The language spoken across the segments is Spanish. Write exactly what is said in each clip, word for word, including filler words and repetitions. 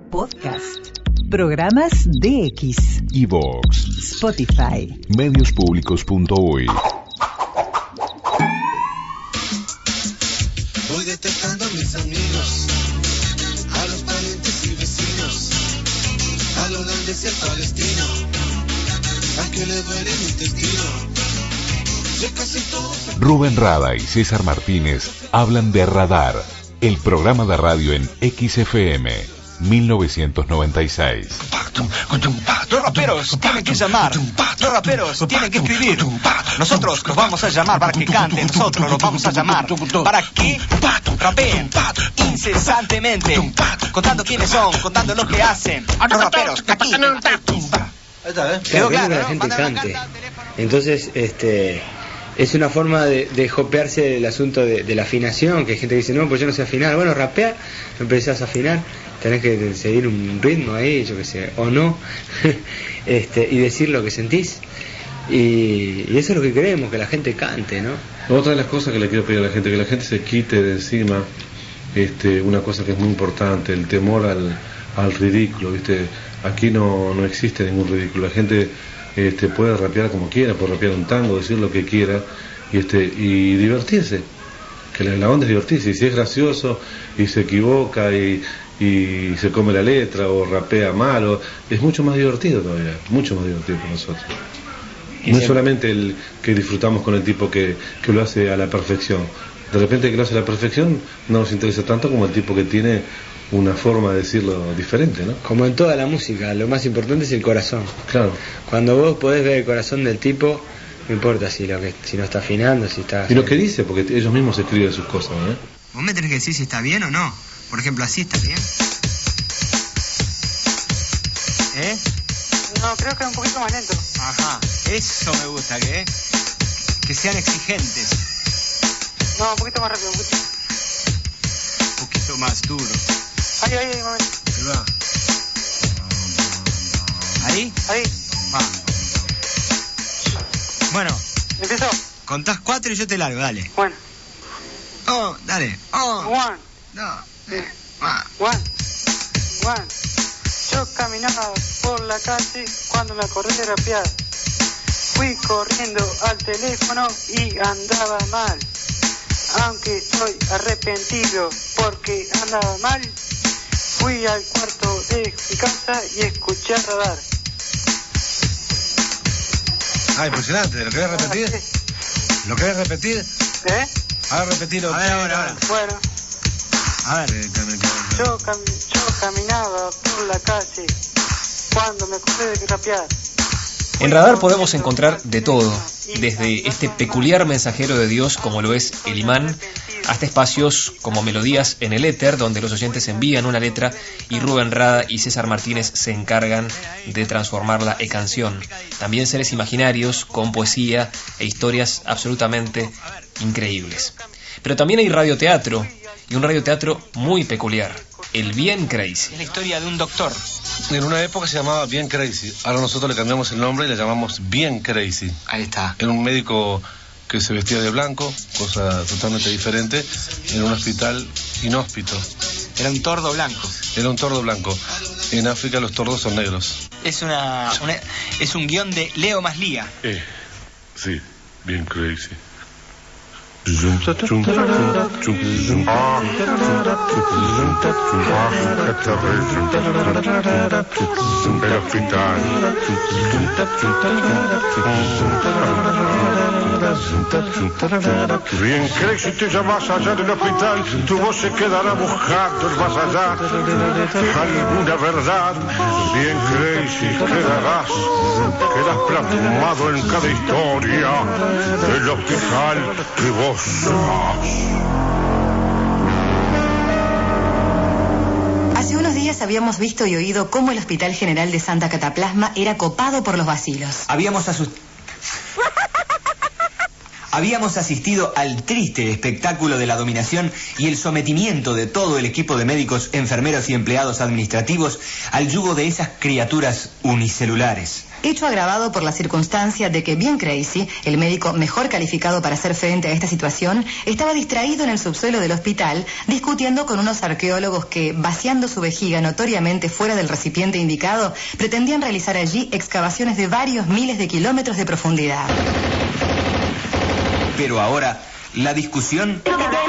Podcast. Programas D X. iVoox. Spotify. Medios Públicos punto uy. Voy detectando a mis amigos, a los parientes y vecinos, al holandés y al palestino, a que le duele mi intestino. Sé casi todo. Rubén Rada y César Martínez hablan de Radar, el programa de radio en X F M mil novecientos noventa y seis. Los raperos tienen que llamar, los raperos tienen que escribir. Nosotros los vamos a llamar para que canten, nosotros los vamos a llamar para que rapeen incesantemente, contando quiénes son, contando lo que hacen. Los raperos aquí. Claro, Quedó queremos claro, que la ¿no? gente Mándame cante. acá al teléfono. Entonces, este, es una forma de, de jopearse el asunto de, de la afinación, que hay gente que dice, no, pues yo no sé afinar. Bueno, rapea, empezás a afinar, tenés que seguir un ritmo ahí, yo qué sé, o no, este, y decir lo que sentís. Y, y eso es lo que queremos, que la gente cante, ¿no? Otra de las cosas que le quiero pedir a la gente, que la gente se quite de encima este, una cosa que es muy importante, el temor al, al ridículo, ¿viste? Aquí no, no existe ningún ridículo, la gente este, puede rapear como quiera, puede rapear un tango, decir lo que quiera y, este, y divertirse, que la, la onda es divertirse, y si es gracioso y se equivoca y, y se come la letra o rapea mal, o, es mucho más divertido todavía, mucho más divertido para nosotros. No es solamente el que disfrutamos con el tipo que, que lo hace a la perfección. De repente que lo hace a la perfección no nos interesa tanto como el tipo que tiene una forma de decirlo diferente, ¿no? Como en toda la música, lo más importante es el corazón. Claro. Cuando vos podés ver el corazón del tipo, no importa si lo que si no está afinando, si está... Y lo que dice, porque ellos mismos escriben sus cosas, ¿no? Vos me tenés que decir si está bien o no. Por ejemplo, así está bien. ¿Eh? No, creo que es un poquito más lento. Ajá, eso me gusta, que que sean exigentes, No, un poquito más rápido, un poquito. un poquito más duro. Ahí, ahí, ahí, un momento. Ahí va. Ahí, Ahí, va. Bueno, empiezo. contás cuatro y yo te largo, dale. Bueno, Oh, dale. Oh, one, no. eh, Ah. one, one. Yo caminaba por la calle cuando me acordé de rapear. Fui corriendo al teléfono y andaba mal. Aunque estoy arrepentido porque andaba mal, fui al cuarto de mi casa y escuché a Radar. Ah, impresionante. ¿Lo querés repetir? ¿Lo querés repetir? ¿Eh? Ahora repetirlo. A ver, ahora, ahora. Bueno, A ver. Eh, cam- cam- yo, cam- yo caminaba por la calle cuando me acordé de rapear. En Radar podemos encontrar de todo, desde este peculiar mensajero de Dios como lo es el imán, hasta espacios como Melodías en el Éter, donde los oyentes envían una letra y Rubén Rada y César Martínez se encargan de transformarla en canción. También seres imaginarios con poesía e historias absolutamente increíbles. Pero también hay radioteatro, y un radioteatro muy peculiar, el Bien Crazy. Es la historia de un doctor. En una época se llamaba Bien Crazy. Ahora nosotros le cambiamos el nombre y le llamamos Bien Crazy. Ahí está. Era un médico que se vestía de blanco, cosa totalmente diferente, en un hospital inhóspito. Era un tordo blanco. Era un tordo blanco. En África los tordos son negros. Es una, una es un guión de Leo Maslía. Eh, sí, bien crazy. Bien crazy te llamas allá del hospital, tu voz se quedará buscando más allá alguna verdad. Bien crazy quedarás, quedas plasmado en cada historia del hospital que vos sos. Hace unos días habíamos visto y oído cómo el Hospital General de Santa Cataplasma era copado por los vacilos. Habíamos asustado. Habíamos asistido al triste espectáculo de la dominación y el sometimiento de todo el equipo de médicos, enfermeros y empleados administrativos al yugo de esas criaturas unicelulares. hecho agravado por la circunstancia de que Bien Crazy, el médico mejor calificado para hacer frente a esta situación, estaba distraído en el subsuelo del hospital discutiendo con unos arqueólogos que, vaciando su vejiga notoriamente fuera del recipiente indicado, pretendían realizar allí excavaciones de varios miles de kilómetros de profundidad. Pero ahora, la discusión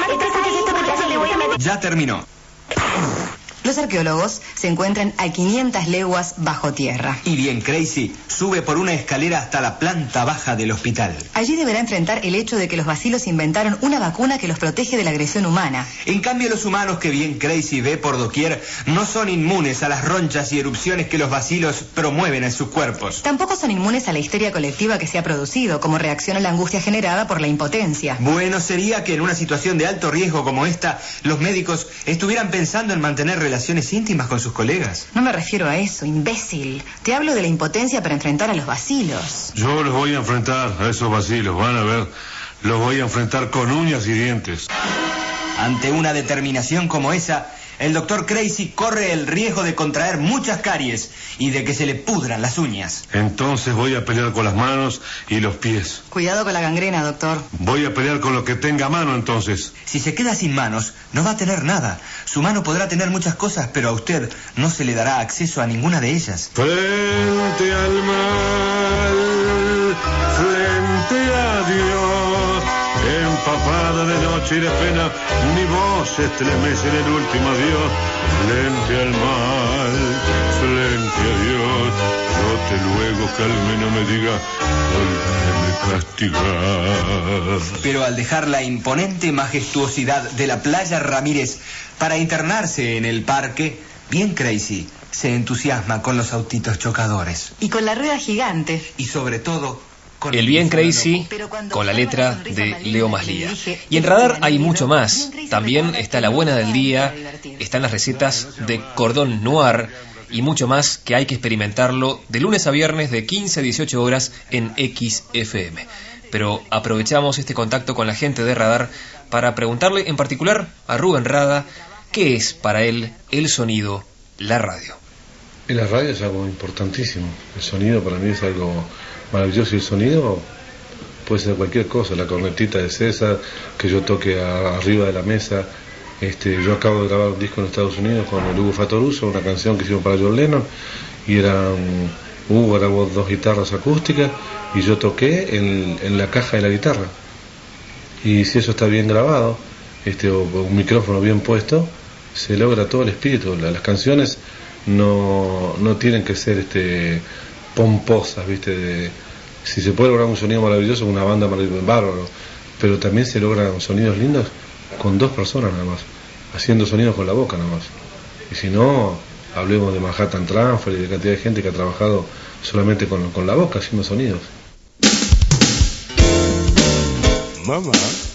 ya terminó. Los arqueólogos se encuentran a quinientas leguas bajo tierra. Y Bien Crazy sube por una escalera hasta la planta baja del hospital. Allí deberá enfrentar el hecho de que los bacilos inventaron una vacuna que los protege de la agresión humana. En cambio, los humanos que Bien Crazy ve por doquier no son inmunes a las ronchas y erupciones que los bacilos promueven en sus cuerpos. Tampoco son inmunes a la histeria colectiva que se ha producido como reacción a la angustia generada por la impotencia. Bueno sería que en una situación de alto riesgo como esta, los médicos estuvieran pensando en mantener relaciones íntimas con sus colegas. No me refiero a eso, imbécil. Te hablo de la impotencia para enfrentar a los bacilos. Yo los voy a enfrentar a esos bacilos, van a ver. Los voy a enfrentar con uñas y dientes. Ante una determinación como esa, el doctor Crazy corre el riesgo de contraer muchas caries y de que se le pudran las uñas. Entonces voy a pelear con las manos y los pies. Cuidado con la gangrena, doctor. Voy a pelear con lo que tenga a mano, entonces. Si se queda sin manos, no va a tener nada. Su mano podrá tener muchas cosas, pero a usted no se le dará acceso a ninguna de ellas. Frente al mal, frente a Dios, empapada de noche y de pena, mi voz estremece en el último adiós. Frente al mal, frente a Dios, yo te luego que al menos me diga, volverme castigar. Pero al dejar la imponente majestuosidad de la playa Ramírez para internarse en el parque, Bien Crazy se entusiasma con los autitos chocadores. Y con la rueda gigante. Y sobre todo... El, el Bien Crazy, con la letra de Leo Maslía. Y en Radar hay mucho más. También está la buena del día, están las recetas de cordón noir y mucho más que hay que experimentarlo de lunes a viernes de quince a dieciocho horas en X F M. Pero aprovechamos este contacto con la gente de Radar para preguntarle en particular a Rubén Rada qué es para él el sonido, la radio. En la radio es algo importantísimo. El sonido para mí es algo maravilloso. Y el sonido puede ser cualquier cosa. La cornetita de César, que yo toque a, arriba de la mesa. Este, yo acabo de grabar un disco en Estados Unidos con el Hugo Fatoruso, una canción que hicimos para John Lennon, y era um, Hugo grabó dos guitarras acústicas y yo toqué en, en la caja de la guitarra. Y si eso está bien grabado, este, o, o un micrófono bien puesto, se logra todo el espíritu. La, las canciones no, no tienen que ser este pomposas, viste, de, si se puede lograr un sonido maravilloso con una banda maravillosa, bárbaro, pero también se logran sonidos lindos con dos personas nada más, haciendo sonidos con la boca nada más. Y si no, hablemos de Manhattan Transfer y de cantidad de gente que ha trabajado solamente con, con la boca haciendo sonidos. Mamá.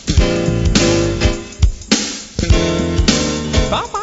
Papá.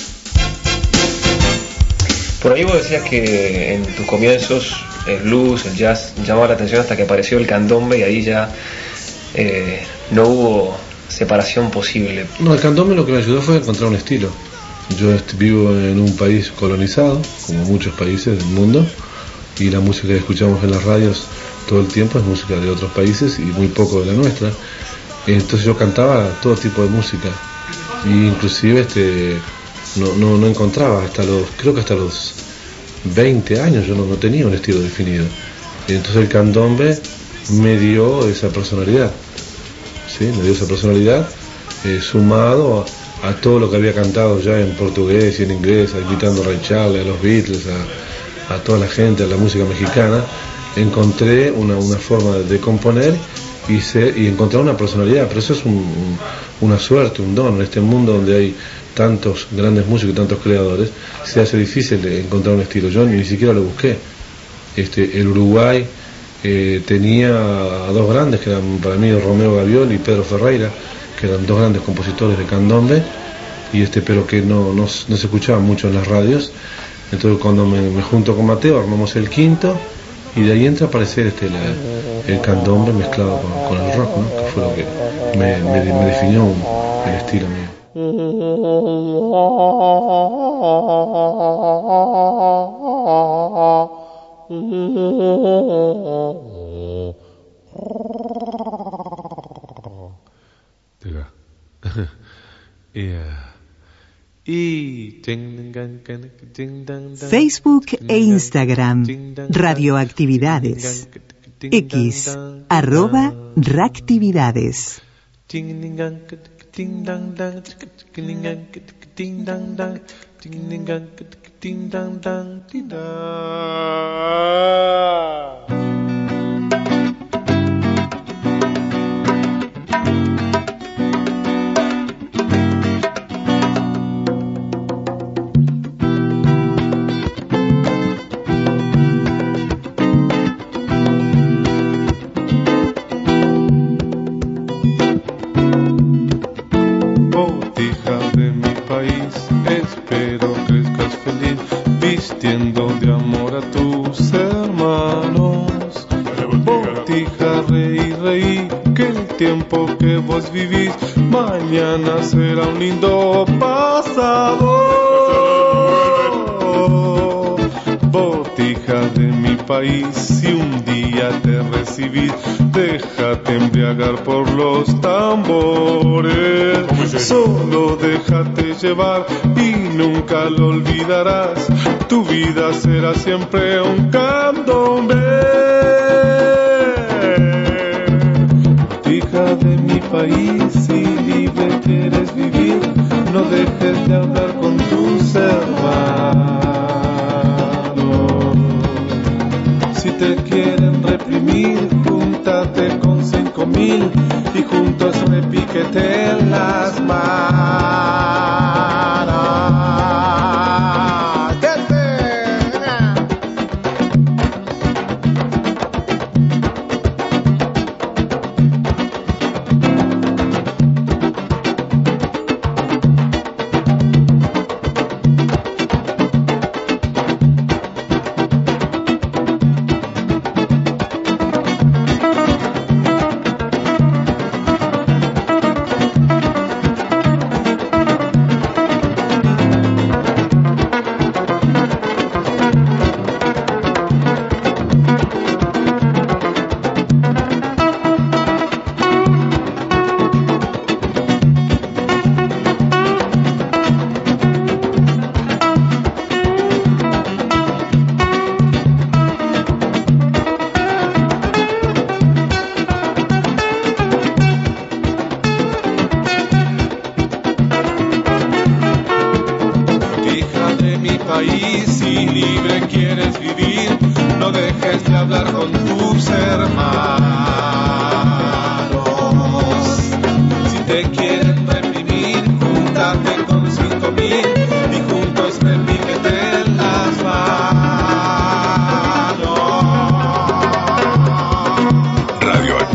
Por ahí vos decías que en tus comienzos el blues, el jazz llamaba la atención hasta que apareció el candombe y ahí ya eh, no hubo separación posible. No, el candombe lo que me ayudó fue a encontrar un estilo. Yo este, vivo en un país colonizado, como muchos países del mundo, y la música que escuchamos en las radios todo el tiempo es música de otros países y muy poco de la nuestra. Entonces yo cantaba todo tipo de música, e inclusive este no, no, no encontraba hasta los, creo que hasta los veinte años yo no, no tenía un estilo definido. Y entonces el candombe me dio esa personalidad, ¿sí? Me dio esa personalidad eh, sumado a, a todo lo que había cantado ya en portugués y en inglés, imitando a Ray Charles, a los Beatles, a, a toda la gente, a la música mexicana. Encontré una, una forma de componer y, ser, y encontrar una personalidad, pero eso es un, un, una suerte, un don. En este mundo donde hay tantos grandes músicos y tantos creadores, se hace difícil encontrar un estilo. Yo ni siquiera lo busqué. Este, el Uruguay eh, tenía a dos grandes, que eran para mí Romeo Gavioli y Pedro Ferreira, que eran dos grandes compositores de candombe, y este, pero que no, no, no se escuchaban mucho en las radios. Entonces cuando me, me junto con Mateo, armamos el quinto, y de ahí entra a aparecer este, la, el candombe mezclado con, con el rock, ¿no? Que fue lo que me, me, me definió un, el estilo mío. Facebook e Instagram, Radioactividades. X, arroba Ractividades. De amor a tus hermanos, botija, reí, reí, que el tiempo que vos vivís mañana será un lindo pasado. Botija de mi país, si un día te recibís, déjate embriagar por los tambores. Solo déjate llevar y nunca lo olvidarás. Tu vida será siempre un candombe. Hija de mi país, si libre quieres vivir, no dejes de hablar con tus hermanos. Si te quieren reprimir, júntate con cinco mil y juntos repiqueten las manos.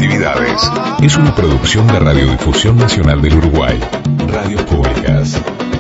Es una producción de Radiodifusión Nacional del Uruguay. Radios Públicas.